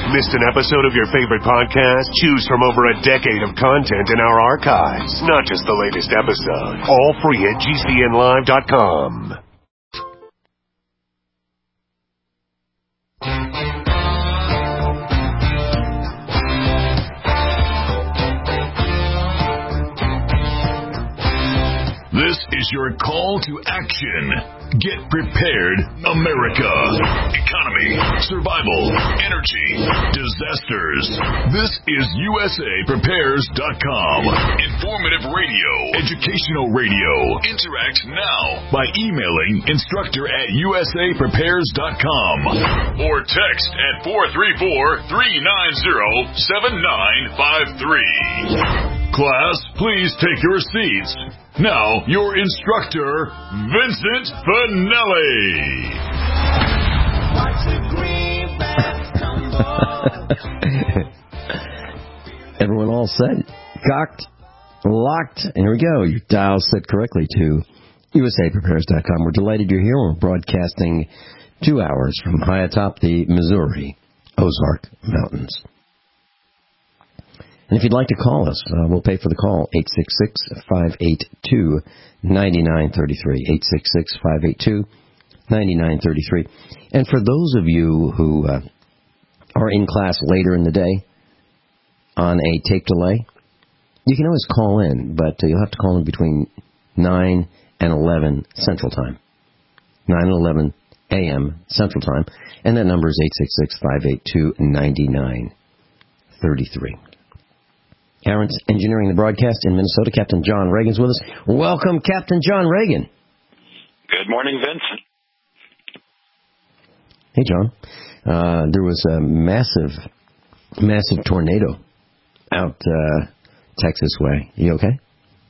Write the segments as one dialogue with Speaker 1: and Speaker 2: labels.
Speaker 1: Missed an episode of your favorite podcast? Choose from over a decade of content in our archives, not just the latest episode. All free at GCNlive.com.
Speaker 2: This is your call to action. Get prepared, America. Economy, survival, energy, disasters. This is USAPrepares.com. Informative radio, educational radio. Interact now by emailing instructor@USAPrepares.com or text at 434-390-7953. Class, please take your seats. Now, your instructor, Vincent Finelli.
Speaker 3: Everyone all set? Cocked? Locked? And here we go. Your dial set correctly to USAPrepares.com. We're delighted you're here. We're broadcasting 2 hours from high atop the Missouri Ozark Mountains. And if you'd like to call us, we'll pay for the call, 866-582-9933, 866-582-9933. And for those of you who are in class later in the day on a tape delay, you can always call in, but you'll have to call in between 9 and 11 Central Time, 9 and 11 a.m. Central Time, and that number is 866-582-9933. Aaron's engineering the broadcast in Minnesota. Captain John Reagan's with us. Welcome, Captain John Reagan.
Speaker 4: Good morning, Vincent.
Speaker 3: Hey, John. There was a massive tornado out Texas way. You okay?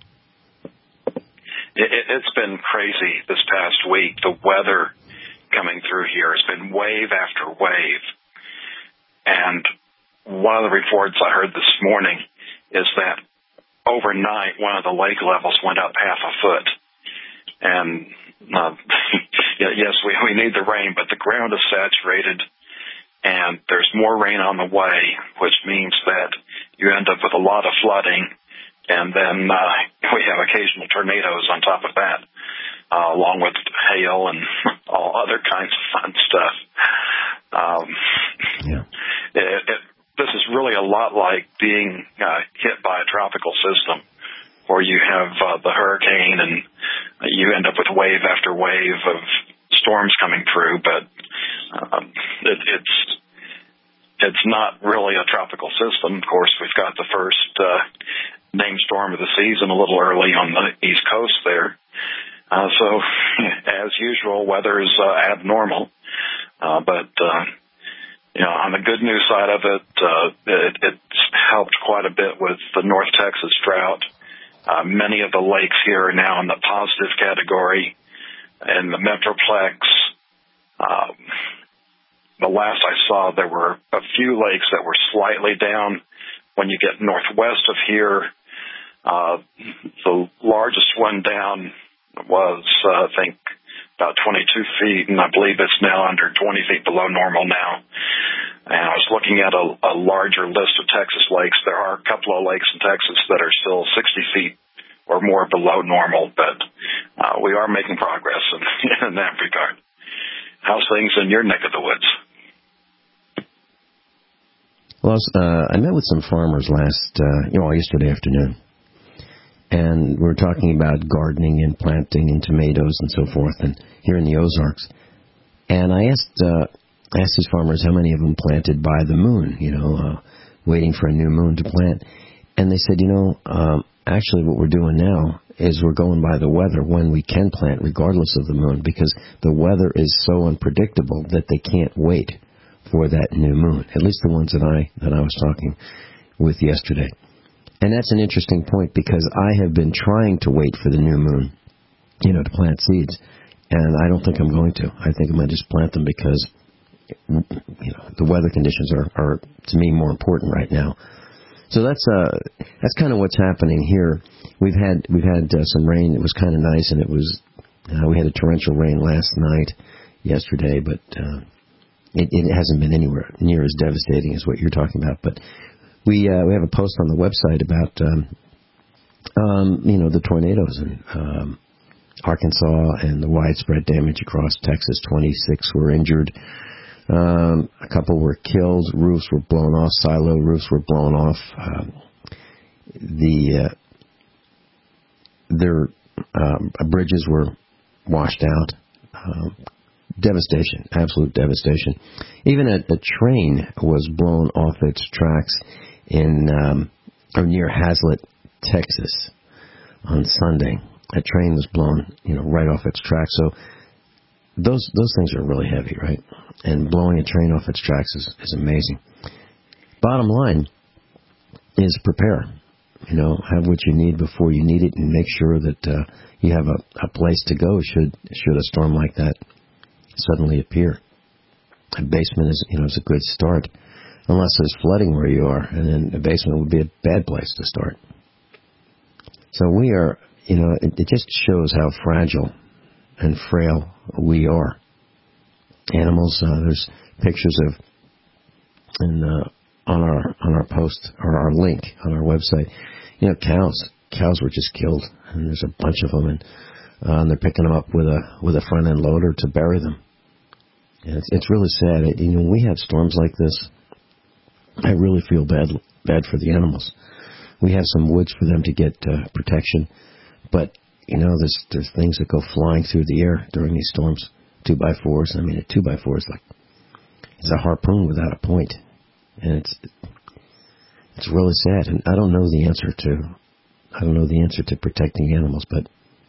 Speaker 4: It's been crazy this past week. The weather coming through here has been wave after wave. And one of the reports I heard this morning is that overnight one of the lake levels went up half a foot. And yes, we need the rain, but the ground is saturated and there's more rain on the way, which means that you end up with a lot of flooding. And then we have occasional tornadoes on top of that, along with hail and all other kinds of fun stuff. This is really a lot like being hit by a tropical system, where you have the hurricane and you end up with wave after wave of storms coming through. But it's not really a tropical system. Of course, we've got the first named storm of the season a little early on the East Coast there. So, as usual, weather is abnormal. On the good news side of it, it's helped quite a bit with the North Texas drought. Many of the lakes here are now in the positive category. In the Metroplex, the last I saw, there were a few lakes that were slightly down. When you get northwest of here, the largest one down was, I think, about 22 feet, and I believe it's now under 20 feet below normal now. And I was looking at a larger list of Texas lakes. There are a couple of lakes in Texas that are still 60 feet or more below normal, but we are making progress in that regard. How's things in your neck of the woods?
Speaker 3: Well, I met with some farmers yesterday afternoon, and we were talking about gardening and planting and tomatoes and so forth, and here in the Ozarks. And I asked these farmers how many of them planted by the moon, waiting for a new moon to plant. And they said, actually what we're doing now is we're going by the weather when we can plant regardless of the moon, because the weather is so unpredictable that they can't wait for that new moon, at least the ones that I was talking with yesterday. And that's an interesting point, because I have been trying to wait for the new moon, to plant seeds, and I don't think I'm going to. I think I'm going to just plant them because, the weather conditions are to me more important right now. So that's kind of what's happening here. We've had some rain. It was kind of nice, and it was we had a torrential rain last night, yesterday, but it hasn't been anywhere near as devastating as what you're talking about. But we have a post on the website about the tornadoes in Arkansas and the widespread damage across Texas. 26 were injured. A couple were killed. Roofs were blown off. Silo roofs were blown off. Their bridges were washed out. Devastation, absolute devastation. Even a train was blown off its tracks in or near Hazlet, Texas, on Sunday. A train was blown, right off its tracks. So those things are really heavy, right? And blowing a train off its tracks is amazing. Bottom line is prepare. Have what you need before you need it, and make sure that you have a place to go should a storm like that suddenly appear. A basement is a good start, unless there's flooding where you are, and then a basement would be a bad place to start. So we are, it just shows how fragile and frail we are. Animals, there's pictures of, on our post, or our link on our website, cows were just killed, and there's a bunch of them, and they're picking them up with a front end loader to bury them. And it's really sad. When we have storms like this, I really feel bad for the animals. We have some woods for them to get protection, but there's things that go flying through the air during these storms. 2x4s. I mean, a 2x4 is it's a harpoon without a point, and it's really sad. And I don't know the answer to protecting animals, but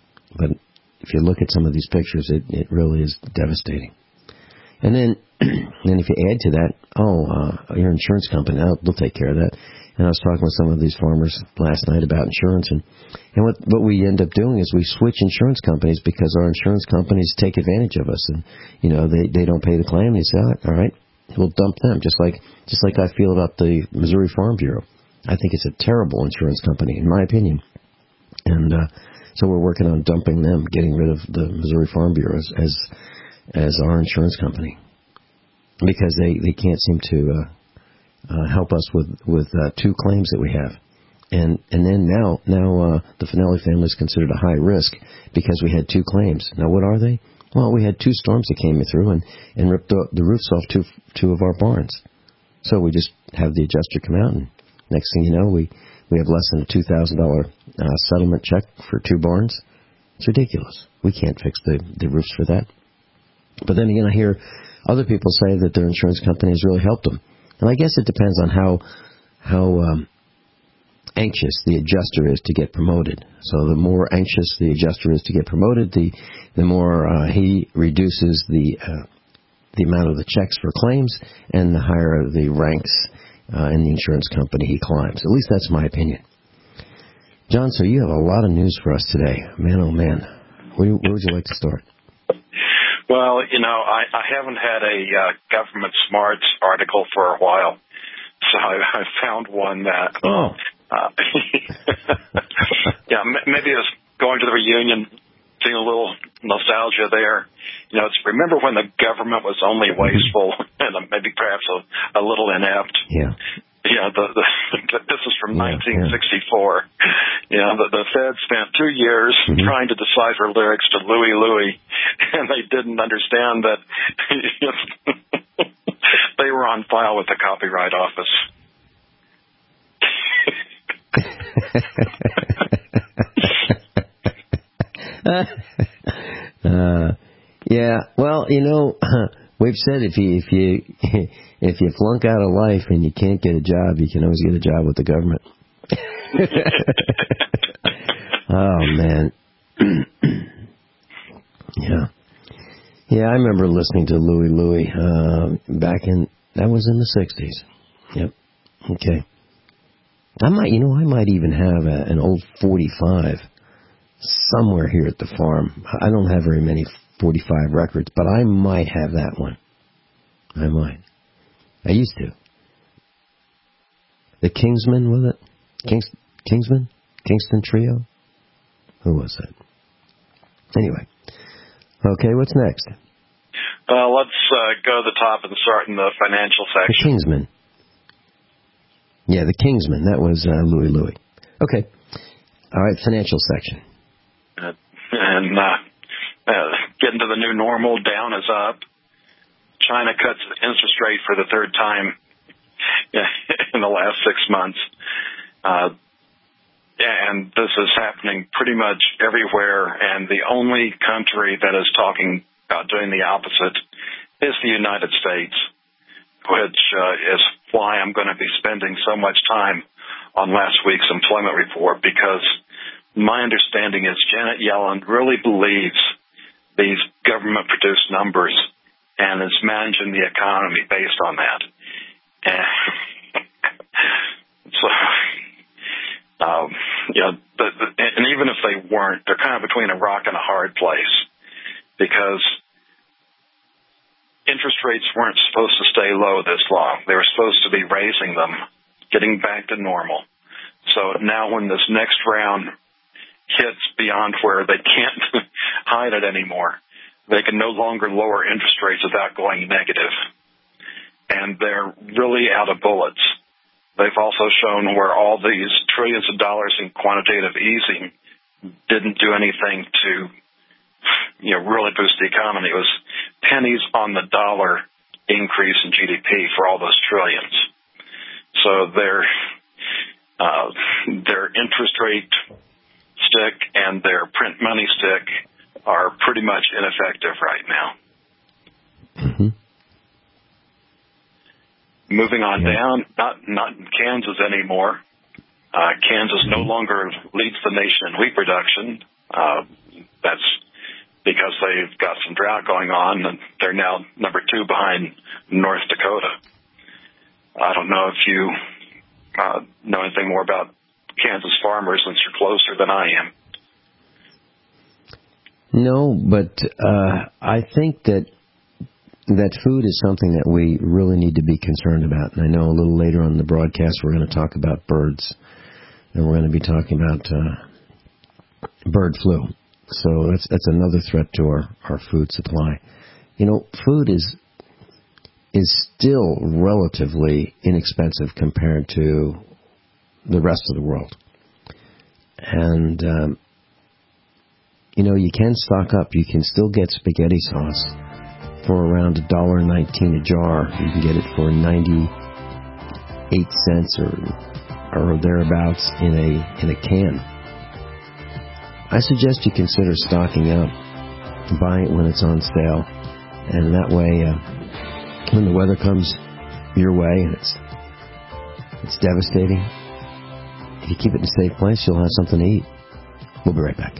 Speaker 3: if you look at some of these pictures, it really is devastating. And then if you add to that, your insurance company, they'll take care of that. And I was talking with some of these farmers last night about insurance, and what we end up doing is we switch insurance companies because our insurance companies take advantage of us, and they don't pay the claim. They say, all right, we'll dump them, just like I feel about the Missouri Farm Bureau. I think it's a terrible insurance company, in my opinion, and so we're working on dumping them, getting rid of the Missouri Farm Bureau as our insurance company, because they can't seem to help us with two claims that we have. And then now the Finelli family is considered a high risk because we had two claims. Now, what are they? Well, we had two storms that came through and ripped the roofs off two of our barns. So we just have the adjuster come out, and next thing you know, we have less than a $2,000 settlement check for two barns. It's ridiculous. We can't fix the roofs for that. But then again, I hear other people say that their insurance company has really helped them. And I guess it depends on how anxious the adjuster is to get promoted. So the more anxious the adjuster is to get promoted, the more he reduces the amount of the checks for claims, and the higher the ranks in the insurance company he climbs. At least that's my opinion. John, so you have a lot of news for us today. Man, oh man. Where would you like to start?
Speaker 4: Well, I haven't had a Government Smarts article for a while, so I found one that... yeah, maybe it's going to the reunion, seeing a little nostalgia there. Remember when the government was only wasteful and maybe perhaps a little inept?
Speaker 3: Yeah.
Speaker 4: Yeah, this is from 1964. Yeah, the Fed spent 2 years trying to decipher lyrics to Louie Louie, and they didn't understand that they were on file with the Copyright Office.
Speaker 3: Yeah, well, we've said if you flunk out of life and you can't get a job, you can always get a job with the government. Oh man. Yeah, I remember listening to Louie Louie that was in the 60s. Yep. Okay. I might even have an old 45 somewhere here at the farm. I don't have very many 45 records, but I might have that one. I might. I used to. The Kingsmen, was it? Kingsman? Kingston Trio? Who was that? Anyway. Okay, what's next?
Speaker 4: Let's go to the top and start in the financial section.
Speaker 3: The Kingsman. Yeah, the Kingsman. That was Louis. Okay. All right, financial section.
Speaker 4: And getting to the new normal, down is up. China cuts the interest rate for the third time in the last 6 months. And this is happening pretty much everywhere, and the only country that is talking about doing the opposite is the United States, which is why I'm going to be spending so much time on last week's employment report, because my understanding is Janet Yellen really believes these government-produced numbers and is managing the economy based on that. And even if they weren't, they're kind of between a rock and a hard place, because interest rates weren't supposed to stay low this long. They were supposed to be raising them, getting back to normal. So now when this next round hits beyond where they can't hide it anymore, they can no longer lower interest rates without going negative. And they're really out of bullets. They've also shown where all these trillions of dollars in quantitative easing didn't do anything to, really boost the economy. It was pennies on the dollar increase in GDP for all those trillions. So their interest rate stick and their print money stick are pretty much ineffective right now.
Speaker 3: Mm-hmm.
Speaker 4: Moving on down, not in Kansas anymore. Kansas no longer leads the nation in wheat production. That's because they've got some drought going on, and they're now number 2 behind North Dakota. I don't know if you know anything more about Kansas farmers, since you're closer than I am.
Speaker 3: No, but I think that food is something that we really need to be concerned about. And I know a little later on in the broadcast we're going to talk about birds, and we're going to be talking about bird flu. So that's another threat to our food supply. Food is still relatively inexpensive compared to the rest of the world. And, you can stock up. You can still get spaghetti sauce for around $1.19 a jar. You can get it for 98 cents or thereabouts in a can. I suggest you consider stocking up, buying it when it's on sale, and that way, when the weather comes your way and it's devastating, if you keep it in a safe place, you'll have something to eat. We'll be right back.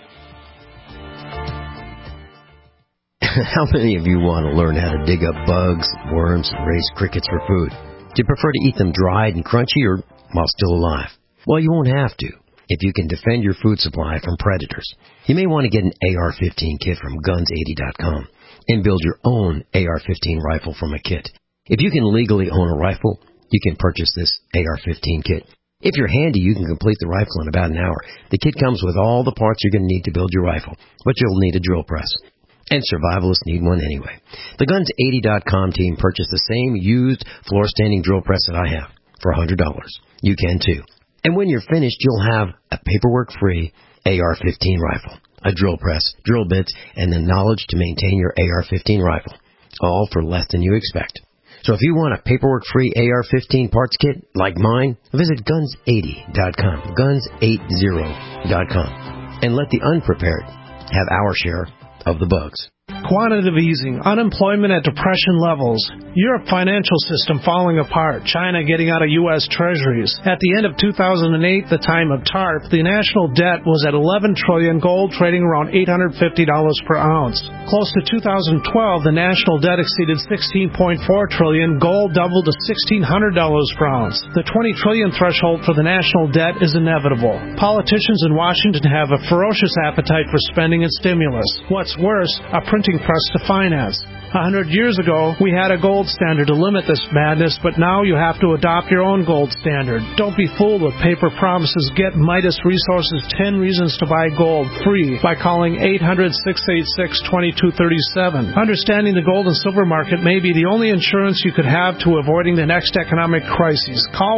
Speaker 3: How many of you want to learn how to dig up bugs, worms, and raise crickets for food? Do you prefer to eat them dried and crunchy or while still alive? Well, you won't have to if you can defend your food supply from predators. You may want to get an AR-15 kit from Guns80.com and build your own AR-15 rifle from a kit. If you can legally own a rifle, you can purchase this AR-15 kit. If you're handy, you can complete the rifle in about an hour. The kit comes with all the parts you're going to need to build your rifle, but you'll need a drill press. And survivalists need one anyway. The Guns80.com team purchased the same used floor-standing drill press that I have for $100. You can too. And when you're finished, you'll have a paperwork-free AR-15 rifle, a drill press, drill bits, and the knowledge to maintain your AR-15 rifle, all for less than you expect. So if you want a paperwork-free AR-15 parts kit like mine, visit Guns80.com, Guns80.com, and let the unprepared have our share of the bugs.
Speaker 5: Quantitative easing, unemployment at depression levels, Europe financial system falling apart, China getting out of U.S. treasuries. At the end of 2008, the time of TARP, the national debt was at $11 trillion, gold trading around $850 per ounce. Close to 2012, the national debt exceeded $16.4 trillion, gold doubled to $1,600 per ounce. The $20 trillion threshold for the national debt is inevitable. Politicians in Washington have a ferocious appetite for spending and stimulus. What's worse, a printing press to finance. 100 years ago, we had a gold standard to limit this madness, but now you have to adopt your own gold standard. Don't be fooled with paper promises. Get Midas Resources 10 Reasons to Buy Gold free by calling 800-686-2237. Understanding the gold and silver market may be the only insurance you could have to avoiding the next economic crisis. Call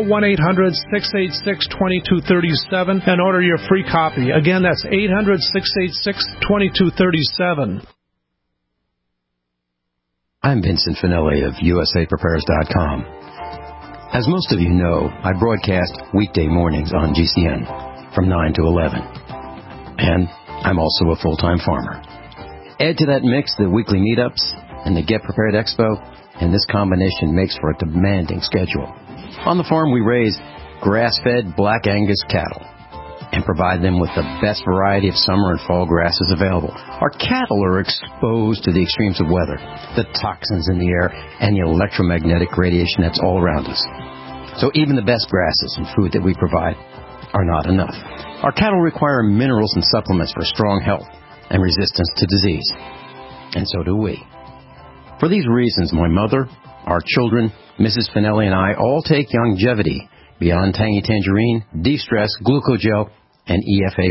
Speaker 5: 1-800-686-2237 and order your free copy. Again, that's 800-686-2237.
Speaker 3: I'm Vincent Finelli of USAPrepares.com. As most of you know, I broadcast weekday mornings on GCN from 9 to 11. And I'm also a full-time farmer. Add to that mix the weekly meetups and the Get Prepared Expo, and this combination makes for a demanding schedule. On the farm, we raise grass-fed Black Angus cattle and provide them with the best variety of summer and fall grasses available. Our cattle are exposed to the extremes of weather, the toxins in the air, and the electromagnetic radiation that's all around us. So even the best grasses and food that we provide are not enough. Our cattle require minerals and supplements for strong health and resistance to disease. And so do we. For these reasons, my mother, our children, Mrs. Finelli, and I all take Longevity, Beyond Tangy Tangerine, De-Stress, Glucogel, and EFA+.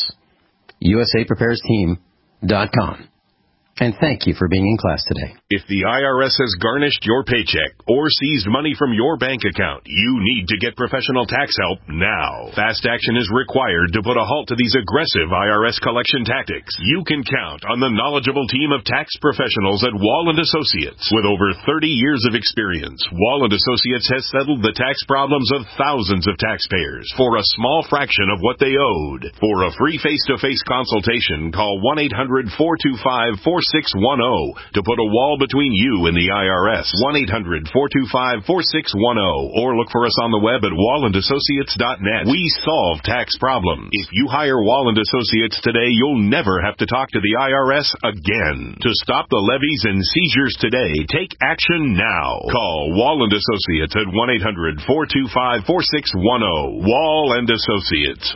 Speaker 3: USAPreparesteam.com. And thank you for being in class today.
Speaker 2: If the IRS has garnished your paycheck or seized money from your bank account, you need to get professional tax help now. Fast action is required to put a halt to these aggressive IRS collection tactics. You can count on the knowledgeable team of tax professionals at Wall & Associates. With over 30 years of experience, Wall & Associates has settled the tax problems of thousands of taxpayers for a small fraction of what they owed. For a free face-to-face consultation, call 1-800-425-4610 to put a wall between you and the IRS. 1-800-425-4610 or look for us on the web at wallandassociates.net. We solve tax problems. If you hire Wall & Associates today, you'll never have to talk to the IRS again. To stop the levies and seizures today, take action now. Call Wall & Associates at 1-800-425-4610. Wall & Associates.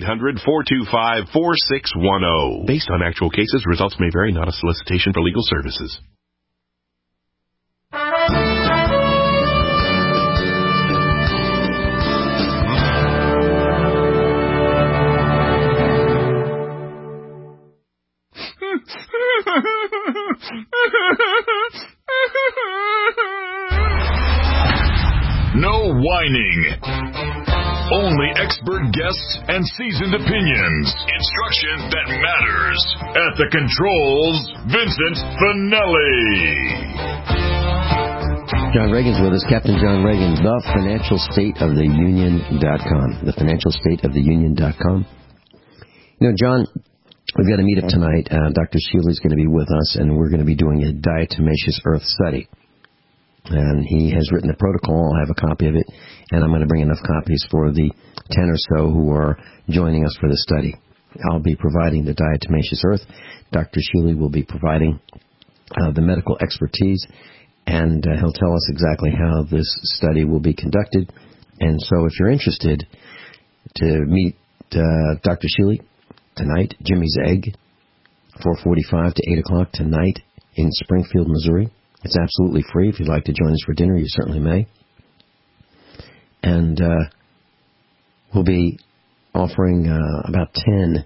Speaker 2: 1-800-425-4610. Based on actual cases, results may vary, not a solicitation for legal services. No whining. Only expert guests and seasoned opinions. Instruction that matters. At the controls, Vincent Finelli.
Speaker 3: John Reagan's with us. Captain John Reagan, thefinancialstateoftheunion.com. Thefinancialstateoftheunion.com. You know, John, we've got a meetup tonight. Dr. Shealy's going to be with us, and we're going to be doing a diatomaceous earth study. And he has written the protocol. I have a copy of it, and I'm going to bring enough copies for the 10 or so who are joining us for the study. I'll be providing the diatomaceous earth. Dr. Shealy will be providing the medical expertise, and he'll tell us exactly how this study will be conducted. And so if you're interested to meet Dr. Shealy tonight, Jimmy's Egg, 4:45 to 8 o'clock tonight in Springfield, Missouri. It's absolutely free. If you'd like to join us for dinner, you certainly may. And we'll be offering about 10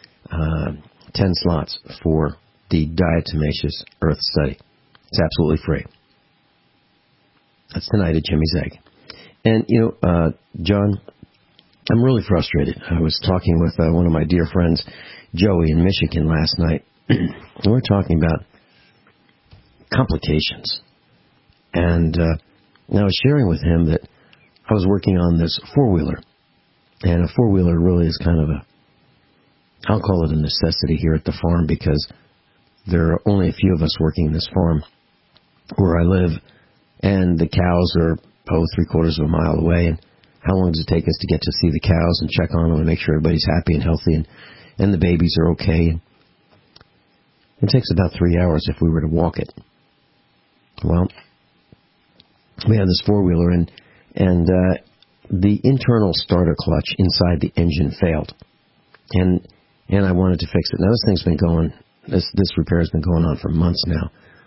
Speaker 3: slots for the diatomaceous earth study. It's absolutely free. That's tonight at Jimmy's Egg. And, you know, John, I'm really frustrated. I was talking with one of my dear friends, Joey, in Michigan last night. And we're talking about complications. And I was sharing with him that I was working on this four-wheeler. And a four-wheeler really is kind of I'll call it a necessity here at the farm, because there are only a few of us working this farm where I live, and the cows are 3/4 of a mile away. And how long does it take us to get to see the cows and check on them and make sure everybody's happy and healthy and the babies are okay? And it takes about 3 hours if we were to walk it. Well, we have this four-wheeler, and the internal starter clutch inside the engine failed, and I wanted to fix it. Now this thing's been going, this repair has been going on for months now.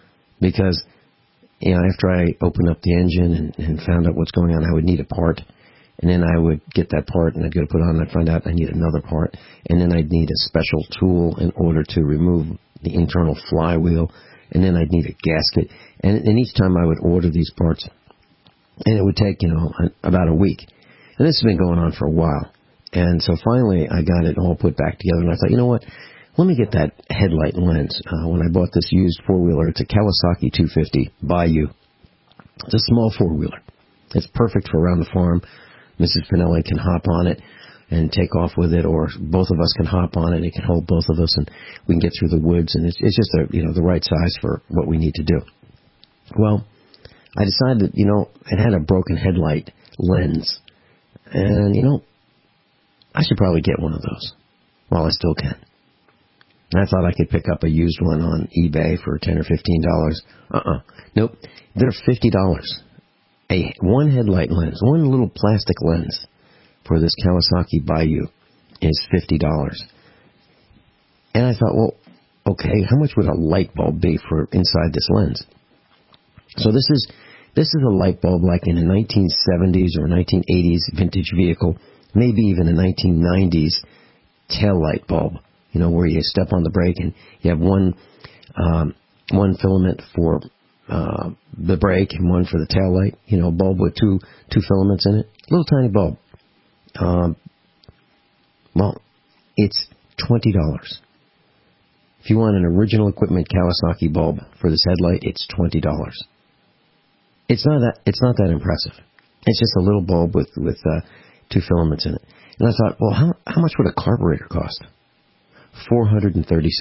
Speaker 3: because, after I opened up the engine and found out what's going on, I would need a part. And then I would get that part, and I'd go to put it on, and I'd find out I need another part. And then I'd need a special tool in order to remove the internal flywheel. And then I'd need a gasket. And each time I would order these parts, and it would take, about a week. And this has been going on for a while. And so finally I got it all put back together, and I thought, you know what? Let me get that headlight lens. When I bought this used four-wheeler, it's a Kawasaki 250 Bayou. It's a small four-wheeler. It's perfect for around the farm. Mrs. Pinelli can hop on it and take off with it, or both of us can hop on it. It can hold both of us, and we can get through the woods. And it's just the right size for what we need to do. Well, I decided that it had a broken headlight lens, and I should probably get one of those while I still can. And I thought I could pick up a used one on eBay for $10 or $15. Nope, they're $50. One headlight lens, one little plastic lens for this Kawasaki Bayou is $50. And I thought, well, okay, how much would a light bulb be for inside this lens? So this is a light bulb like in a 1970s or 1980s vintage vehicle, maybe even a 1990s tail light bulb, where you step on the brake and you have one filament for the brake and one for the tail light, a bulb with two filaments in it. Little tiny bulb. Well, it's $20. If you want an original equipment Kawasaki bulb for this headlight, it's $20. It's not that impressive. It's just a little bulb with two filaments in it. And I thought, well, how much would a carburetor cost? $436.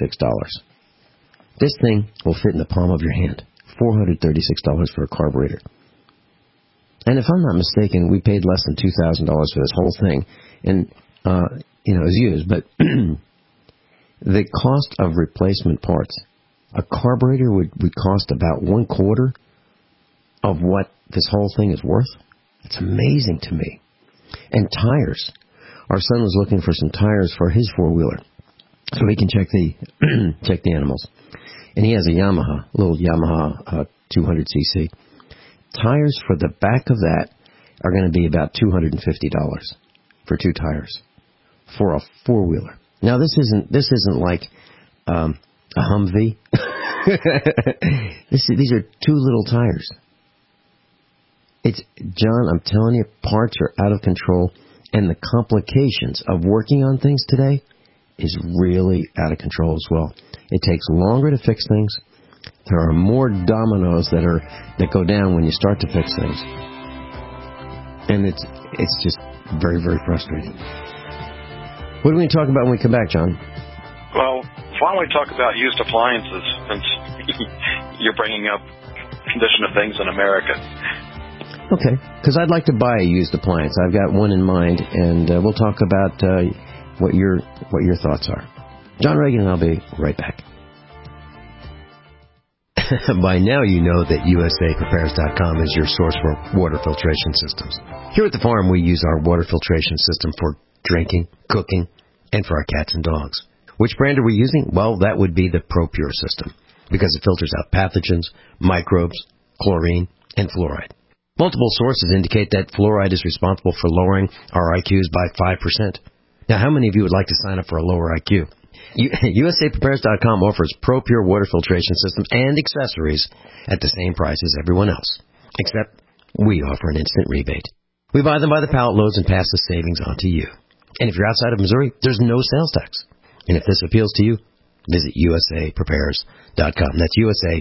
Speaker 3: This thing will fit in the palm of your hand. $436 for a carburetor. And if I'm not mistaken, we paid less than $2,000 for this whole thing. And, it was used. But the cost of replacement parts, a carburetor would cost about 1/4 of what this whole thing is worth. It's amazing to me. And tires. Our son was looking for some tires for his four-wheeler so he can check the animals. And he has a little Yamaha 200cc. Tires for the back of that are going to be about $250 for 2 tires for a four-wheeler. Now this isn't like a Humvee. These are 2 little tires. John, I'm telling you, parts are out of control, and the complications of working on things today is really out of control as well. It takes longer to fix things. There are more dominoes that go down when you start to fix things. And it's just very, very frustrating. What are we going to talk about when we come back, John?
Speaker 4: Well, why don't we talk about used appliances, since you're bringing up condition of things in America.
Speaker 3: Okay, because I'd like to buy a used appliance. I've got one in mind, and we'll talk about what your thoughts are. John Reagan and I'll be right back. By now you know that USAPrepares.com is your source for water filtration systems. Here at the farm, we use our water filtration system for drinking, cooking, and for our cats and dogs. Which brand are we using? Well, that would be the ProPure system, because it filters out pathogens, microbes, chlorine, and fluoride. Multiple sources indicate that fluoride is responsible for lowering our IQs by 5%. Now, how many of you would like to sign up for a lower IQ? USAPrepares.com offers ProPure water filtration systems and accessories at the same price as everyone else, except we offer an instant rebate. We buy them by the pallet loads and pass the savings on to you. And if you're outside of Missouri, there's no sales tax. And if this appeals to you, visit USAPrepares.com. That's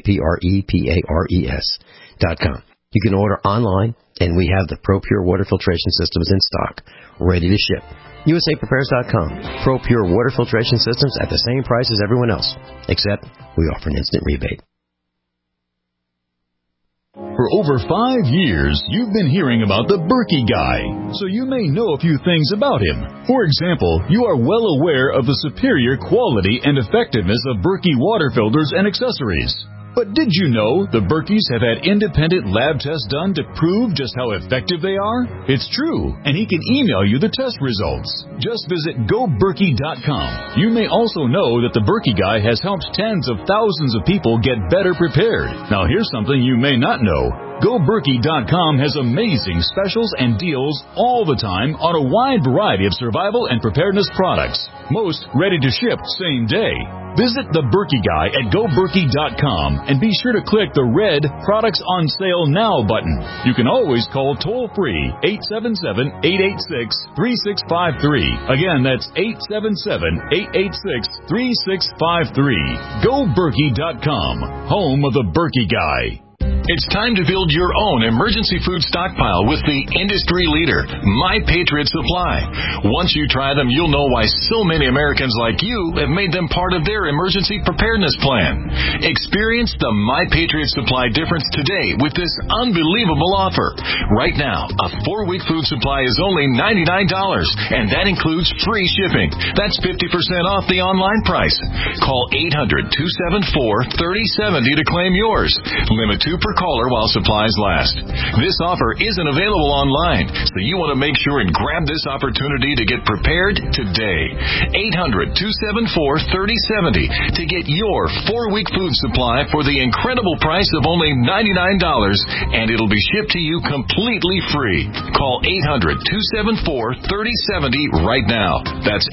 Speaker 3: USAPrepares.com. You can order online, and we have the ProPure water filtration systems in stock, ready to ship. USAPrepares.com. ProPure water filtration systems at the same price as everyone else, except we offer an instant rebate.
Speaker 6: For over 5 years, you've been hearing about the Berkey guy, so you may know a few things about him. For example, you are well aware of the superior quality and effectiveness of Berkey water filters and accessories. But did you know the Berkeys have had independent lab tests done to prove just how effective they are? It's true, and he can email you the test results. Just visit GoBerkey.com. You may also know that the Berkey Guy has helped tens of thousands of people get better prepared. Now here's something you may not know. GoBerkey.com has amazing specials and deals all the time on a wide variety of survival and preparedness products. Most ready to ship same day. Visit the Berkey Guy at GoBerkey.com and be sure to click the red Products on Sale Now button. You can always call toll-free 877-886-3653. Again, that's 877-886-3653. GoBerkey.com, home of the Berkey Guy.
Speaker 2: It's time to build your own emergency food stockpile with the industry leader, My Patriot Supply. Once you try them, you'll know why so many Americans like you have made them part of their emergency preparedness plan. Experience the My Patriot Supply difference today with this unbelievable offer. Right now, a 4-week food supply is only $99, and that includes free shipping. That's 50% off the online price. Call 800-274-3070 to claim yours. Limit 2 per caller while supplies last. This offer isn't available online, so you want to make sure and grab this opportunity to get prepared today. 800-274-3070 to get your 4-week food supply for the incredible price of only $99, and it'll be shipped to you completely free. Call 800-274-3070 right now. That's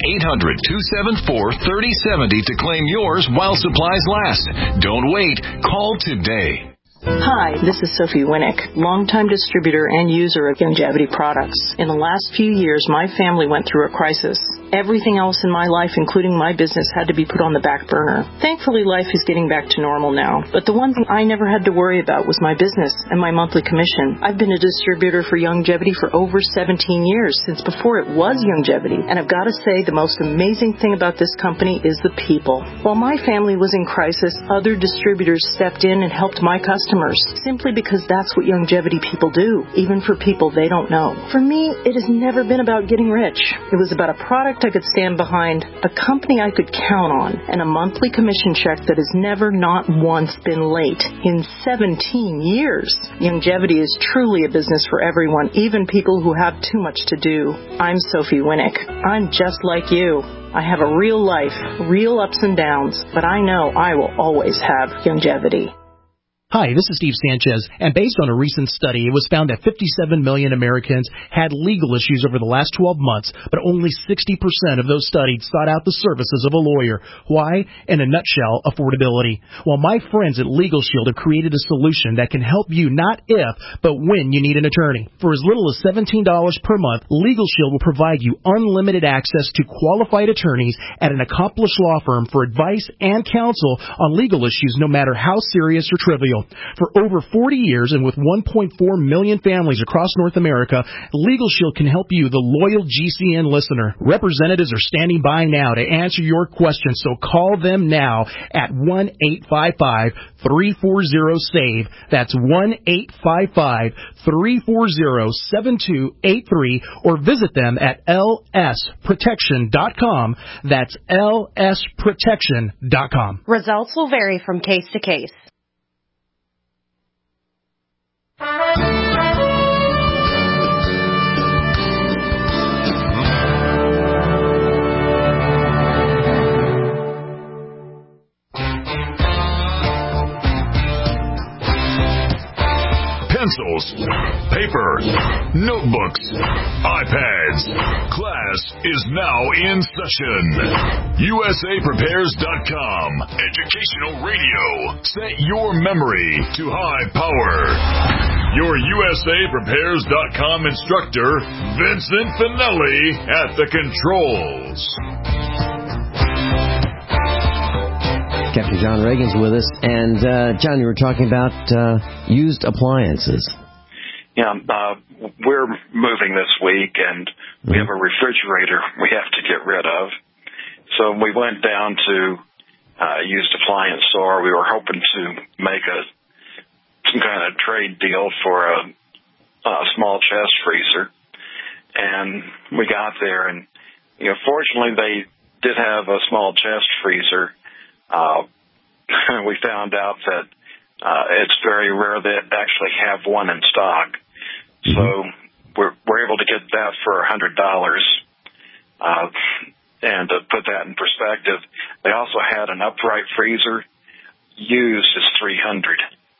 Speaker 2: 800-274-3070 to claim yours while supplies last. Don't wait. Call today.
Speaker 7: Hi, this is Sophie Winnick, longtime distributor and user of Youngevity products. In the last few years, my family went through a crisis. Everything else in my life, including my business, had to be put on the back burner. Thankfully, life is getting back to normal now. But the one thing I never had to worry about was my business and my monthly commission. I've been a distributor for Youngevity for over 17 years, since before it was Youngevity. And I've got to say, the most amazing thing about this company is the people. While my family was in crisis, other distributors stepped in and helped my customers, simply because that's what Youngevity people do, even for people they don't know. For me, it has never been about getting rich. It was about a product I could stand behind, a company I could count on, and a monthly commission check that has never not once been late in 17 years. Youngevity is truly a business for everyone, even people who have too much to do. I'm Sophie Winnick. I'm just like you. I have a real life, real ups and downs, but I know I will always have Youngevity.
Speaker 8: Hi, this is Steve Sanchez, and based on a recent study, it was found that 57 million Americans had legal issues over the last 12 months, but only 60% of those studied sought out the services of a lawyer. Why? In a nutshell, affordability. Well, my friends at Legal Shield have created a solution that can help you not if, but when you need an attorney. For as little as $17 per month, Legal Shield will provide you unlimited access to qualified attorneys at an accomplished law firm for advice and counsel on legal issues, no matter how serious or trivial. For over 40 years and with 1.4 million families across North America, Legal Shield can help you, the loyal GCN listener. Representatives are standing by now to answer your questions, so call them now at 1-855-340-SAVE. That's 1-855-340-7283, or visit them at lsprotection.com. That's lsprotection.com.
Speaker 9: Results will vary from case to case.
Speaker 2: Pencils, paper, notebooks, iPads. Class is now in session. USAPrepares.com. Educational radio. Set your memory to high power. Your USAPrepares.com instructor, Vincent Finelli, at the controls.
Speaker 3: Captain John Reagan's with us. And, John, you were talking about used appliances.
Speaker 4: Yeah, we're moving this week, and we have a refrigerator we have to get rid of. So we went down to a used appliance store. We were hoping to make some kind of trade deal for a small chest freezer. And we got there, and, fortunately they did have a small chest freezer. We found out that It's very rare they actually have one in stock. So we're able to get that for $100. And to put that in perspective, they also had an upright freezer used as $300.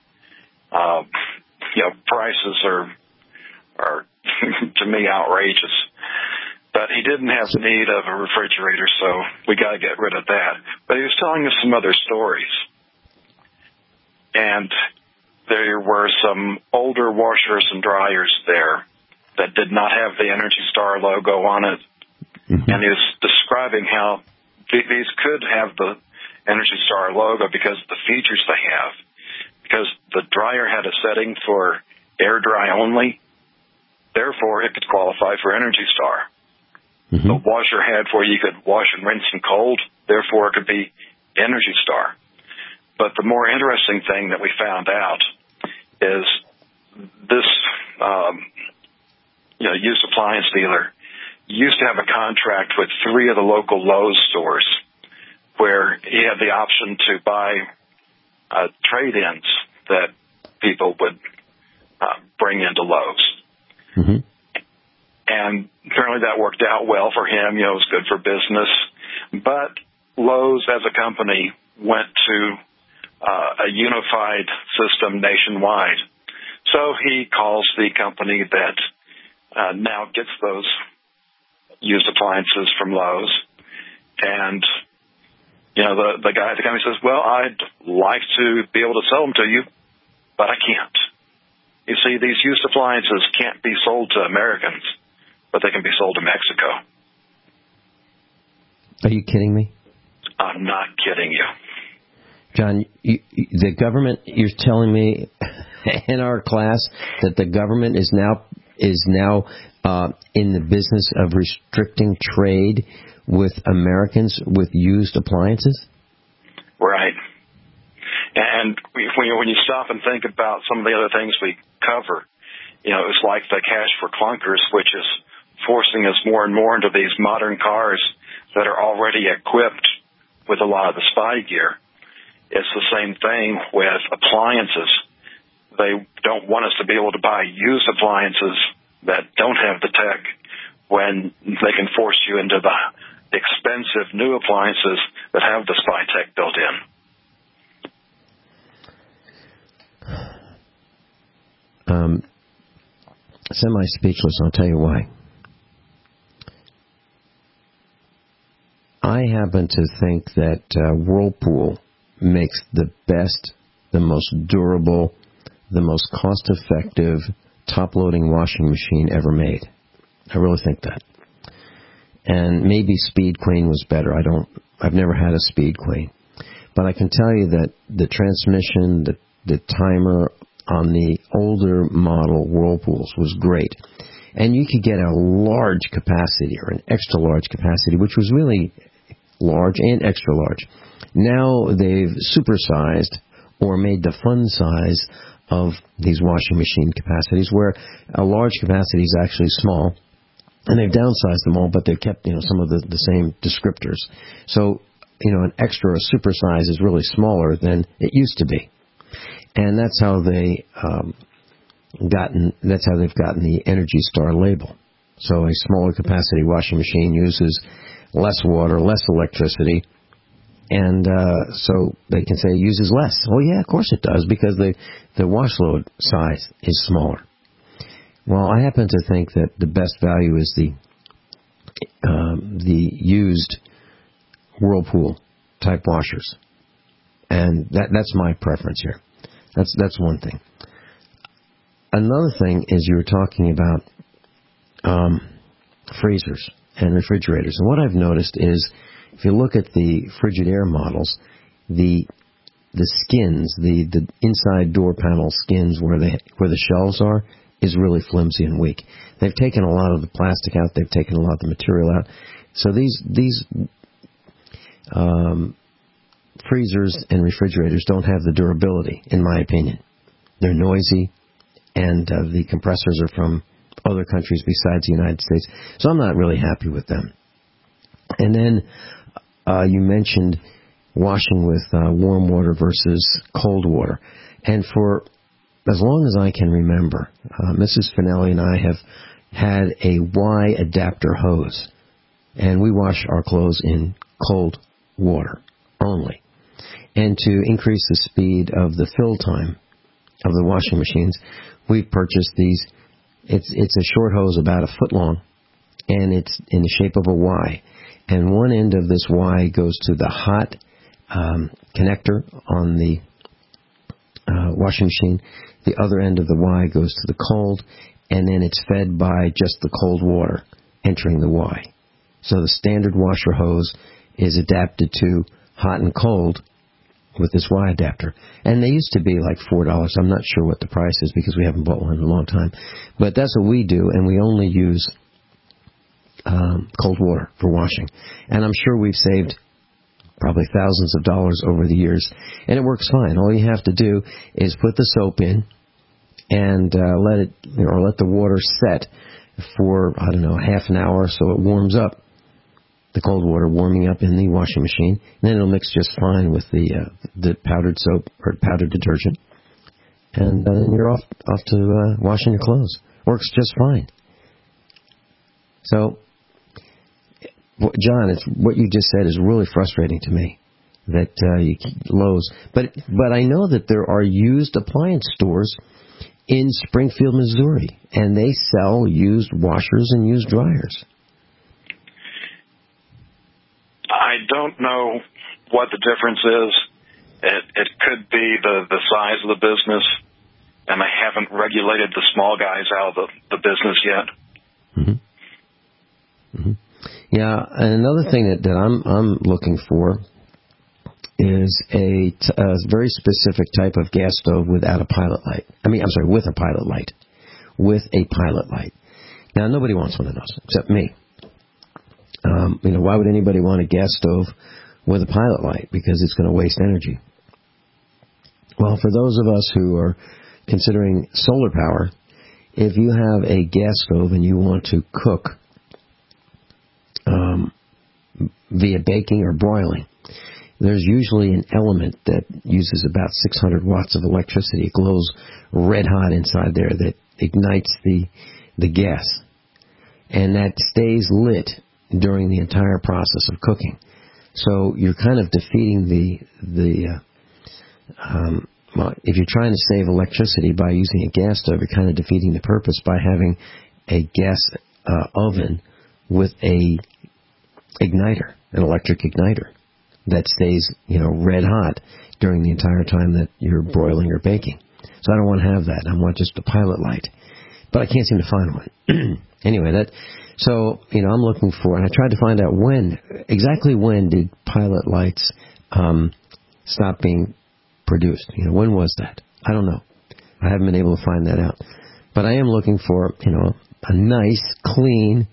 Speaker 4: Prices are to me outrageous. But he didn't have need of a refrigerator, so we got to get rid of that. But he was telling us some other stories. And there were some older washers and dryers there that did not have the Energy Star logo on it. And he was describing how these could have the Energy Star logo because of the features they have. Because the dryer had a setting for air dry only, therefore it could qualify for Energy Star. The washer had for you could wash and rinse in cold, therefore it could be Energy Star. But the more interesting thing that we found out is this used appliance dealer used to have a contract with 3 of the local Lowe's stores where he had the option to buy trade-ins that people would bring into Lowe's. And apparently that worked out well for him. It was good for business. But Lowe's as a company went to a unified system nationwide. So he calls the company that now gets those used appliances from Lowe's. And, the guy at the company says, well, I'd like to be able to sell them to you, but I can't. You see, these used appliances can't be sold to Americans, but they can be sold to Mexico.
Speaker 3: Are you kidding me?
Speaker 4: I'm not kidding you.
Speaker 3: John, the government, you're telling me in our class that the government is now in the business of restricting trade with Americans with used appliances?
Speaker 4: Right. And when you stop and think about some of the other things we cover, it's like the cash for clunkers, which is forcing us more and more into these modern cars that are already equipped with a lot of the spy gear. It's the same thing with appliances. They don't want us to be able to buy used appliances that don't have the tech when they can force you into the expensive new appliances that have the spy tech built in.
Speaker 3: Semi-speechless, I'll tell you why. I happen to think that Whirlpool makes the best, the most durable, the most cost-effective top-loading washing machine ever made. I really think that. And maybe Speed Queen was better. I've never had a Speed Queen. But I can tell you that the transmission, the timer on the older model Whirlpools was great. And you could get a large capacity or an extra large capacity, which was really large and extra large. Now they've supersized or made the fun size of these washing machine capacities, where a large capacity is actually small, and they've downsized them all, but they've kept some of the same descriptors. So an extra or supersize is really smaller than it used to be, and that's how they've gotten the Energy Star label. So a smaller capacity washing machine uses less water, less electricity, and so they can say it uses less. Oh yeah, of course it does, because the wash load size is smaller. Well, I happen to think that the best value is the used Whirlpool type washers, and that's my preference here. That's one thing. Another thing is you were talking about freezers and refrigerators, and what I've noticed is, if you look at the Frigidaire models, the skins, the inside door panel skins where the shelves are, is really flimsy and weak. They've taken a lot of the plastic out. They've taken a lot of the material out. So these freezers and refrigerators don't have the durability, in my opinion. They're noisy, and the compressors are from other countries besides the United States. So I'm not really happy with them. And then you mentioned washing with warm water versus cold water. And for as long as I can remember, Mrs. Finelli and I have had a Y adapter hose, and we wash our clothes in cold water only. And to increase the speed of the fill time of the washing machines, we've purchased these. It's a short hose about a foot long, and it's in the shape of a Y. And one end of this Y goes to the hot connector on the washing machine. The other end of the Y goes to the cold, and then it's fed by just the cold water entering the Y. So the standard washer hose is adapted to hot and cold with this Y adapter. And they used to be like $4. I'm not sure what the price is because we haven't bought one in a long time. But that's what we do, and we only use cold water for washing. And I'm sure we've saved probably thousands of dollars over the years, and it works fine. All you have to do is put the soap in and let the water set for, I don't know, half an hour so it warms up. The cold water warming up in the washing machine, and then it'll mix just fine with the powdered soap or powdered detergent, and then you're off to washing your clothes. Works just fine. So, John, what you just said is really frustrating to me. That Lowe's, but I know that there are used appliance stores in Springfield, Missouri, and they sell used washers and used dryers.
Speaker 4: I don't know what the difference is. It could be the size of the business, and they haven't regulated the small guys out of the business yet.
Speaker 3: Mm-hmm. Mm-hmm. Yeah, and another thing that I'm looking for is a very specific type of gas stove without a pilot light. With a pilot light. With a pilot light. Now, nobody wants one of those, except me. Why would anybody want a gas stove with a pilot light? Because it's going to waste energy. Well, for those of us who are considering solar power, if you have a gas stove and you want to cook via baking or broiling, there's usually an element that uses about 600 watts of electricity. It glows red hot inside there that ignites the gas. And that stays lit during the entire process of cooking. So you're kind of defeating if you're trying to save electricity by using a gas stove, you're kind of defeating the purpose by having a gas oven with an electric igniter that stays, red hot during the entire time that you're broiling or baking. So I don't want to have that. I want just a pilot light. But I can't seem to find one. Anyway, so, I'm looking for, and I tried to find out exactly when did pilot lights stop being produced? When was that? I don't know. I haven't been able to find that out. But I am looking for, a nice, clean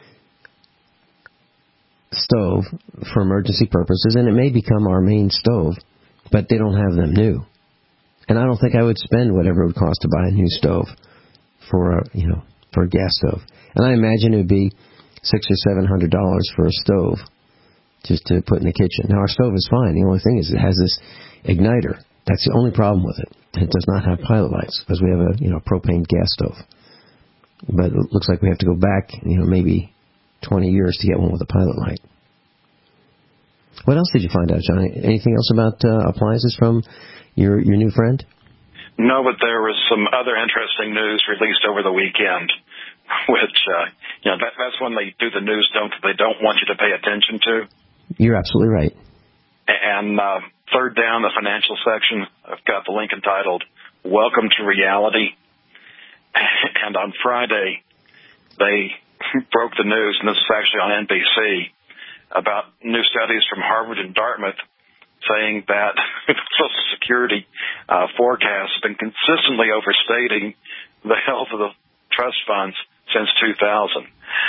Speaker 3: stove for emergency purposes, and it may become our main stove, but they don't have them new. And I don't think I would spend whatever it would cost to buy a new stove for a gas stove. And I imagine it would be $600 or $700 for a stove just to put in the kitchen. Now, our stove is fine. The only thing is it has this igniter. That's the only problem with it. It does not have pilot lights because we have a propane gas stove. But it looks like we have to go back, maybe 20 years to get one with a pilot light. What else did you find out, John? Anything else about appliances from your new friend?
Speaker 4: No, but there was some other interesting news released over the weekend, which, that's when they do the news they don't want you to pay attention to.
Speaker 3: You're absolutely right.
Speaker 4: And third down, the financial section, I've got the link entitled, Welcome to Reality. And on Friday, they broke the news, and this is actually on NBC, about new studies from Harvard and Dartmouth saying that Social Security forecasts have been consistently overstating the health of the trust funds since 2000.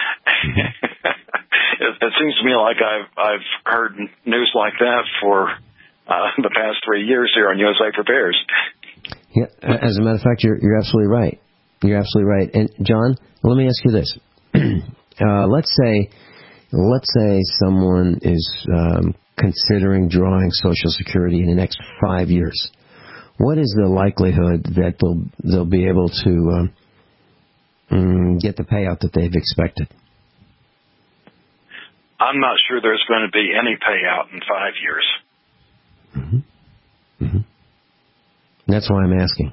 Speaker 4: It seems to me like I've heard news like that for the past 3 years here on USA Prepares.
Speaker 3: Yeah, as a matter of fact, you're absolutely right. You're absolutely right. And John, let me ask you this: let's say someone is considering drawing Social Security in the next 5 years, what is the likelihood that they'll be able to get the payout that they've expected?
Speaker 4: I'm not sure there's going to be any payout in 5 years.
Speaker 3: Mm-hmm. Mm-hmm. That's why I'm asking.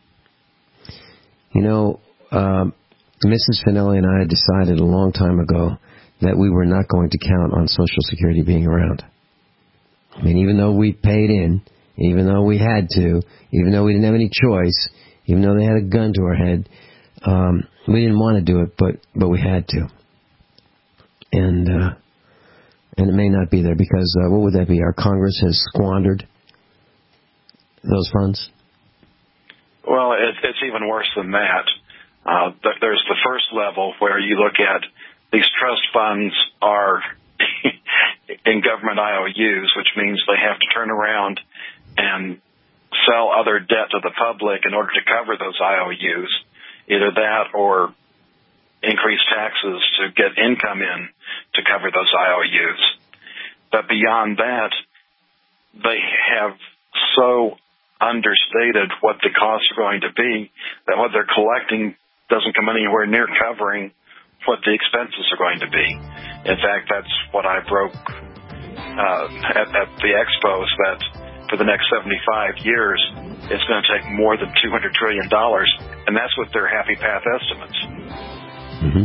Speaker 3: You know, Mrs. Finelli and I decided a long time ago that we were not going to count on Social Security being around. I mean, even though we paid in, even though we had to, even though we didn't have any choice, even though they had a gun to our head, we didn't want to do it, but we had to. And it may not be there because, what would that be? Our Congress has squandered those funds?
Speaker 4: Well, it's even worse than that. There's the first level where you look at these trust funds are in government IOUs, which means they have to turn around and sell other debt to the public in order to cover those IOUs. Either that or increase taxes to get income in to cover those IOUs. But beyond that, they have so understated what the costs are going to be that what they're collecting doesn't come anywhere near covering what the expenses are going to be. In fact, that's what I broke at the expo, is that for the next 75 years, it's going to take more than $200 trillion, and that's with their happy path estimates.
Speaker 3: Mm-hmm.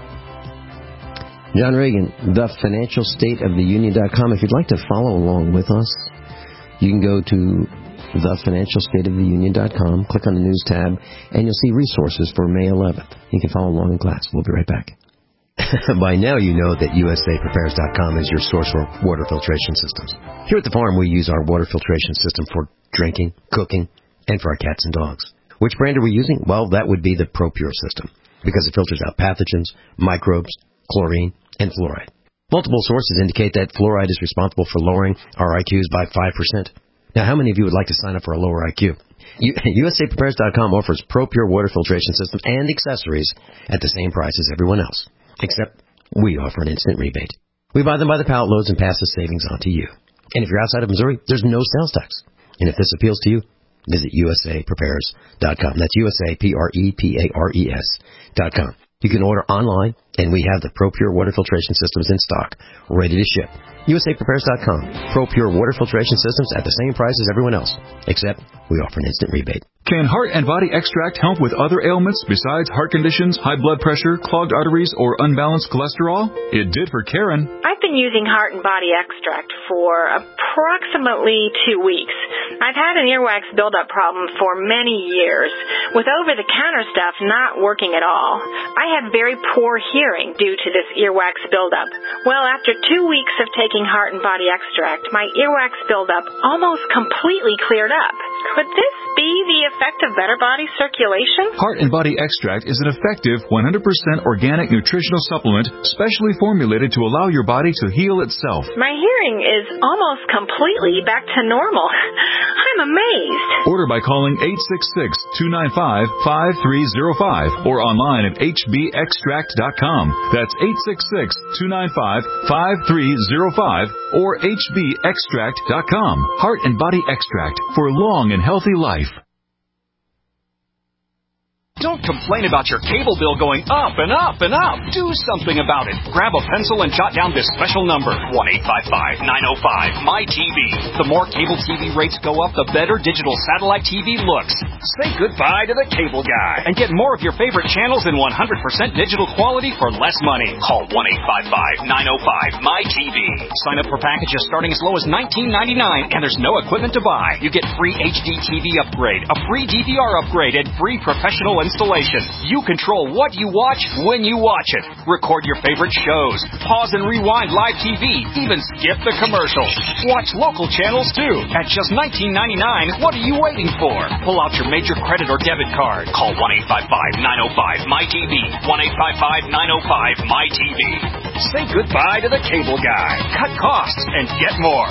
Speaker 3: John Reagan, thefinancialstateoftheunion.com. If you'd like to follow along with us, you can go to thefinancialstateoftheunion.com, click on the news tab, and you'll see resources for May 11th. You can follow along in class. We'll be right back. By now you know that USAPrepares.com is your source for water filtration systems. Here at the farm, we use our water filtration system for drinking, cooking, and for our cats and dogs. Which brand are we using? Well, that would be the ProPure system, because it filters out pathogens, microbes, chlorine, and fluoride. Multiple sources indicate that fluoride is responsible for lowering our IQs by 5%. Now, how many of you would like to sign up for a lower IQ? USAPrepares.com offers ProPure water filtration system and accessories at the same price as everyone else, except we offer an instant rebate. We buy them by the pallet loads and pass the savings on to you. And if you're outside of Missouri, there's no sales tax. And if this appeals to you, visit USAPrepares.com. That's USAPrepares.com. You can order online, and we have the ProPure water filtration systems in stock, ready to ship. USAPrepares.com. ProPure water filtration systems at the same price as everyone else, except we offer an instant rebate.
Speaker 6: Can Heart and Body Extract help with other ailments besides heart conditions, high blood pressure, clogged arteries, or unbalanced cholesterol? It did for Karen.
Speaker 10: I've been using Heart and Body Extract for approximately 2 weeks. I've had an earwax buildup problem for many years, with over-the-counter stuff not working at all. I have very poor hearing due to this earwax buildup. Well, after 2 weeks of taking Heart and Body Extract, my earwax buildup almost completely cleared up. Could this be the effect of better body circulation?
Speaker 6: Heart and Body Extract is an effective 100% organic nutritional supplement specially formulated to allow your body to heal itself.
Speaker 10: My hearing is almost completely back to normal. I'm amazed.
Speaker 6: Order by calling 866-295-5305 or online at hbextract.com. That's 866-295-5305 or hbextract.com. Heart and Body Extract for long and healthy life.
Speaker 11: Don't complain about your cable bill going up and up and up. Do something about it. Grab a pencil and jot down this special number, 1-855-905-MY-TV. The more cable TV rates go up, the better digital satellite TV looks. Say goodbye to the cable guy and get more of your favorite channels in 100% digital quality for less money. Call 1-855-905-MY-TV. Sign up for packages starting as low as $19.99, and there's no equipment to buy. You get free HD TV upgrade, a free DVR upgrade, and free professional installation. You control what you watch when you watch it. Record your favorite shows. Pause and rewind live TV. Even skip the commercials. Watch local channels too. At just $19.99, what are you waiting for? Pull out your major credit or debit card. Call 1-855-905-MY-TV. 1-855-905-MY-TV. Say goodbye to the cable guy. Cut costs and get more.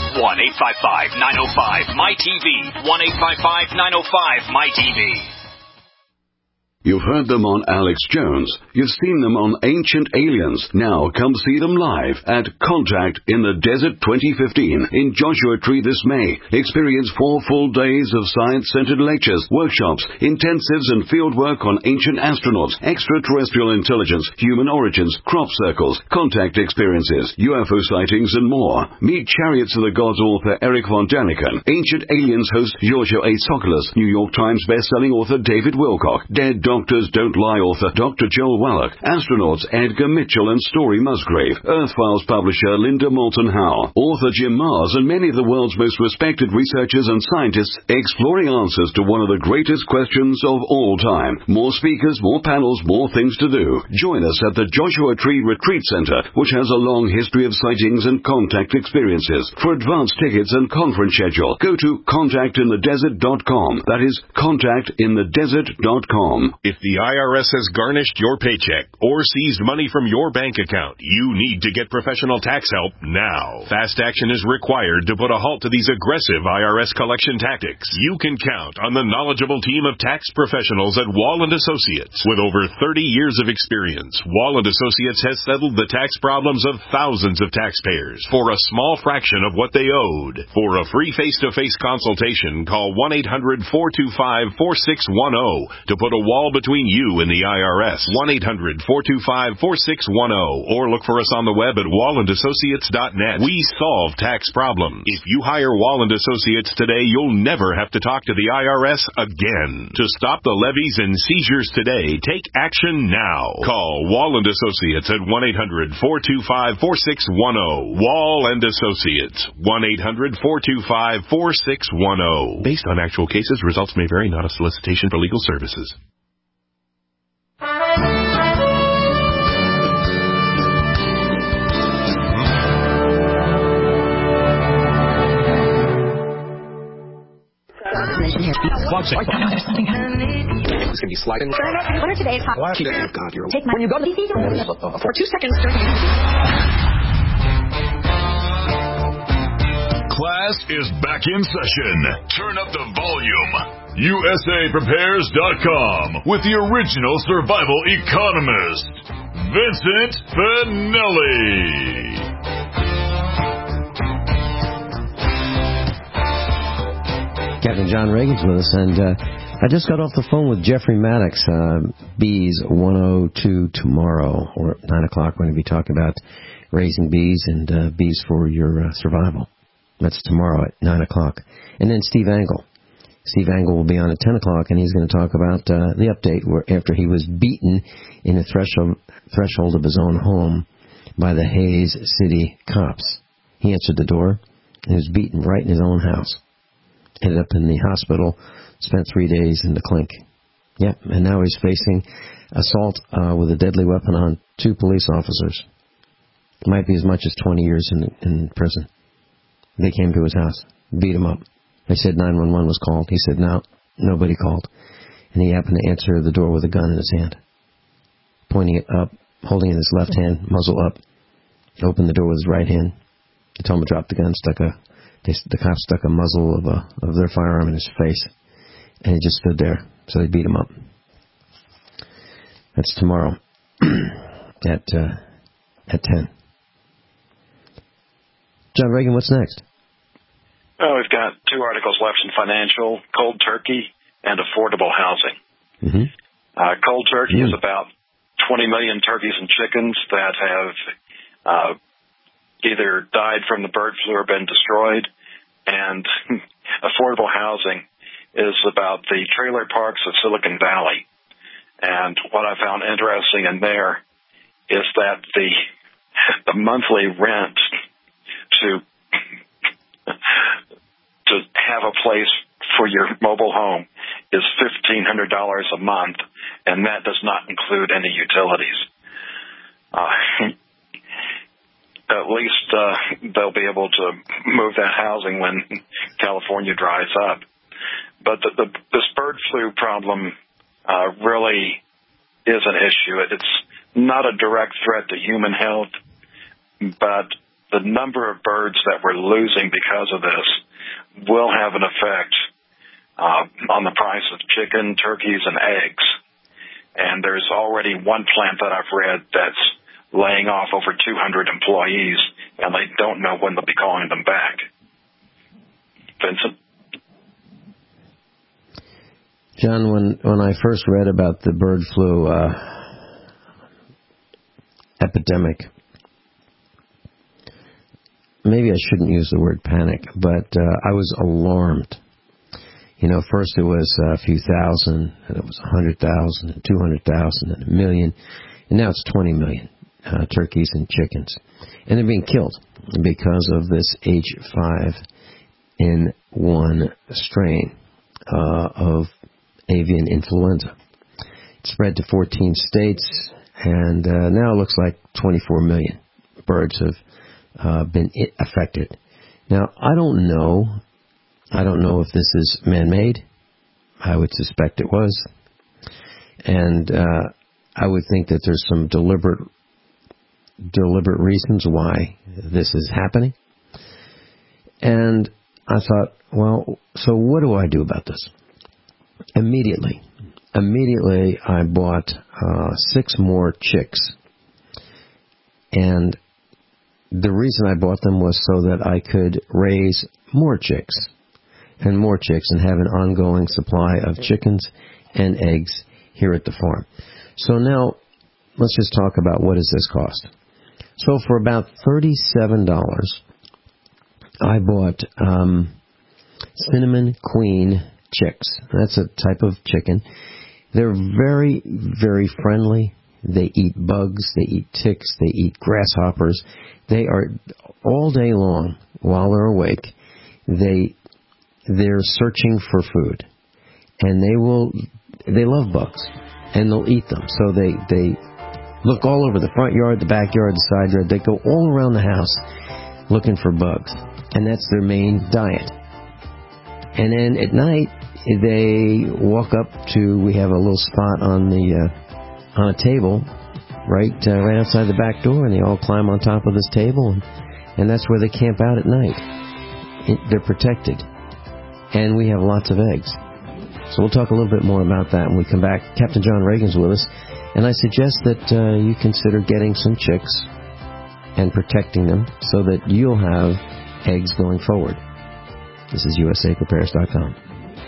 Speaker 11: 1-855-905-MY-TV. 1-855-905-MY-TV.
Speaker 12: You've heard them on Alex Jones. You've seen them on Ancient Aliens. Now come see them live at Contact in the Desert 2015 in Joshua Tree this May. Experience 4 full days of science-centered lectures, workshops, intensives and field work on ancient astronauts, extraterrestrial intelligence, human origins, crop circles, contact experiences, UFO sightings and more. Meet Chariots of the Gods author Eric von Daniken, Ancient Aliens host Giorgio A. Tsoukalos, New York Times best-selling author David Wilcock, Dead Doctors Don't Lie author Dr. Joel Wallach, astronauts Edgar Mitchell and Story Musgrave, Earth Files publisher Linda Moulton Howe, author Jim Mars, and many of the world's most respected researchers and scientists exploring answers to one of the greatest questions of all time. More speakers, more panels, more things to do. Join us at the Joshua Tree Retreat Center, which has a long history of sightings and contact experiences. For advance tickets and conference schedule, go to contactinthedesert.com. That is contactinthedesert.com.
Speaker 2: If the IRS has garnished your paycheck or seized money from your bank account, you need to get professional tax help now. Fast action is required to put a halt to these aggressive IRS collection tactics. You can count on the knowledgeable team of tax professionals at Wall & Associates. With over 30 years of experience, Wall & Associates has settled the tax problems of thousands of taxpayers for a small fraction of what they owed. For a free face-to-face consultation, call 1-800-425-4610 to put a wall between you and the IRS. 1-800-425-4610 or look for us on the web at wallandassociates.net. We solve tax problems. If you hire Wall & Associates today, you'll never have to talk to the IRS again. To stop the levies and seizures today, take action now. Call Wall & Associates at 1-800-425-4610. Wall & Associates. 1-800-425-4610. Based on actual cases, results may vary, not a solicitation for legal services.
Speaker 13: This is going to be sliding. What are today's hot? God, take my. When you go to the for 2 seconds.
Speaker 6: Class is back in session. Turn up the volume. USAPrepares.com with the original survival economist, Vincent Finelli.
Speaker 3: Captain John Reagan's with us, and I just got off the phone with Jeffrey Maddox, Bees 102 tomorrow, or at 9 o'clock. We're going to be talking about raising bees and bees for your survival. That's tomorrow at 9 o'clock. And then Steve Angle. Steve Angle will be on at 10 o'clock, and he's going to talk about the update where after he was beaten in the threshold of his own home by the Hayes City cops. He answered the door, and he was beaten right in his own house. Ended up in the hospital, spent 3 days in the clink. Yep, and now he's facing assault with a deadly weapon on 2 police officers. It might be as much as 20 years in prison. They came to his house, beat him up. They said 911 was called. He said, no, nobody called. And he happened to answer the door with a gun in his hand, pointing it up, holding it in his left hand, muzzle up. Opened the door with his right hand. He told him to drop the gun, the cops stuck a muzzle of their firearm in his face, and he just stood there. So they beat him up. That's tomorrow at 10. John Reagan, what's next?
Speaker 4: Oh, we've got 2 articles left in Financial: cold turkey and affordable housing.
Speaker 3: Mm-hmm.
Speaker 4: Cold turkey is about 20 million turkeys and chickens that have either died from the bird flu or been destroyed. And affordable housing is about the trailer parks of Silicon Valley. And what I found interesting in there is that the monthly rent to have a place for your mobile home is $1,500 a month, and that does not include any utilities. At least they'll be able to move that housing when California dries up. But this bird flu problem really is an issue. It's not a direct threat to human health, but the number of birds that we're losing because of this will have an effect on the price of chicken, turkeys, and eggs. And there's already one plant that I've read that's laying off over 200 employees, and they don't know when they'll be calling them back. Vincent?
Speaker 3: John, when I first read about the bird flu epidemic, maybe I shouldn't use the word panic, but I was alarmed. You know, first it was a few thousand, and it was 100,000, and 200,000, and 1 million, and now it's 20 million turkeys and chickens. And they're being killed because of this H5N1 strain of avian influenza. It spread to 14 states, and now it looks like 24 million birds have been affected. Now, I don't know if this is man-made. I would suspect it was. And I would think that there's some deliberate reasons why this is happening. And I thought, well, so what do I do about this? Immediately, I bought 6 more chicks. And the reason I bought them was so that I could raise more chicks and more chicks and have an ongoing supply of chickens and eggs here at the farm. So now, let's just talk about what does this cost. So for about $37, I bought cinnamon queen chicks. That's a type of chicken. They're very, very friendly. They eat bugs, they eat ticks, they eat grasshoppers. They are all day long while they're awake. They're searching for food, and they love bugs, and they'll eat them. So they look all over the front yard, the backyard, the side yard. They go all around the house looking for bugs, and that's their main diet. And then at night, they walk up to, we have a little spot on a table right outside the back door, and they all climb on top of this table, and that's where they camp out at night. They're protected, and we have lots of eggs. So we'll talk a little bit more about that when we come back. Captain John Reagan's with us, and I suggest that you consider getting some chicks and protecting them so that you'll have eggs going forward. This is USAPrepares.com.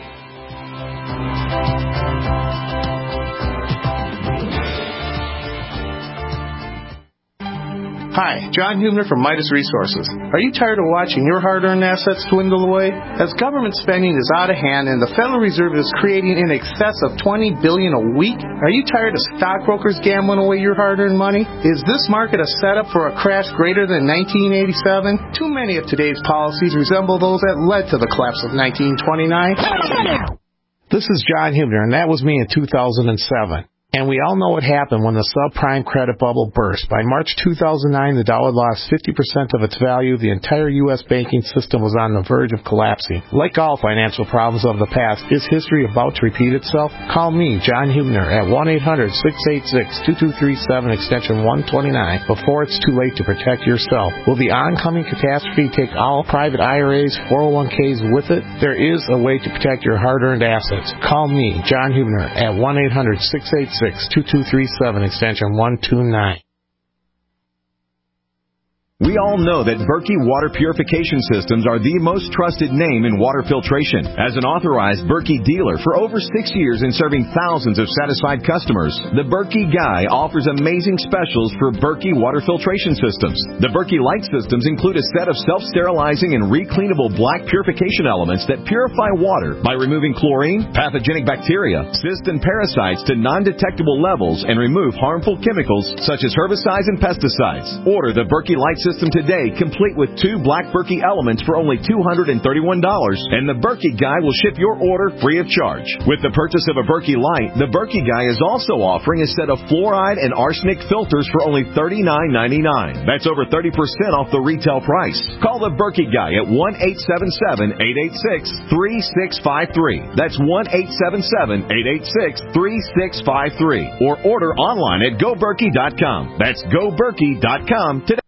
Speaker 14: Hi, John Hubner from Midas Resources. Are you tired of watching your hard-earned assets dwindle away? As government spending is out of hand and the Federal Reserve is creating in excess of $20 billion a week, are you tired of stockbrokers gambling away your hard-earned money? Is this market a setup for a crash greater than 1987? Too many of today's policies resemble those that led to the collapse of 1929. This is John Hubner, and that was me in 2007. And we all know what happened when the subprime credit bubble burst. By March 2009, the dollar lost 50% of its value. The entire U.S. banking system was on the verge of collapsing. Like all financial problems of the past, is history about to repeat itself? Call me, John Hubner, at 1-800-686-2237, extension 129, before it's too late to protect yourself. Will the oncoming catastrophe take all private IRAs, 401ks with it? There is a way to protect your hard-earned assets. Call me, John Hubner, at 1-800-686-2237, extension 129.
Speaker 15: We all know that Berkey Water Purification Systems are the most trusted name in water filtration. As an authorized Berkey dealer for over 6 years and serving thousands of satisfied customers, the Berkey Guy offers amazing specials for Berkey Water Filtration Systems. The Berkey Light Systems include a set of self-sterilizing and recleanable black purification elements that purify water by removing chlorine, pathogenic bacteria, cysts, and parasites to non-detectable levels and remove harmful chemicals such as herbicides and pesticides. Order the Berkey Light System today, complete with 2 black Berkey elements for only $231, and the Berkey Guy will ship your order free of charge. With the purchase of a Berkey Light, the Berkey Guy is also offering a set of fluoride and arsenic filters for only $39.99. That's over 30% off the retail price. Call the Berkey Guy at 1-877-886-3653. That's 1-877-886-3653. Or order online at GoBerkey.com. That's GoBerkey.com today.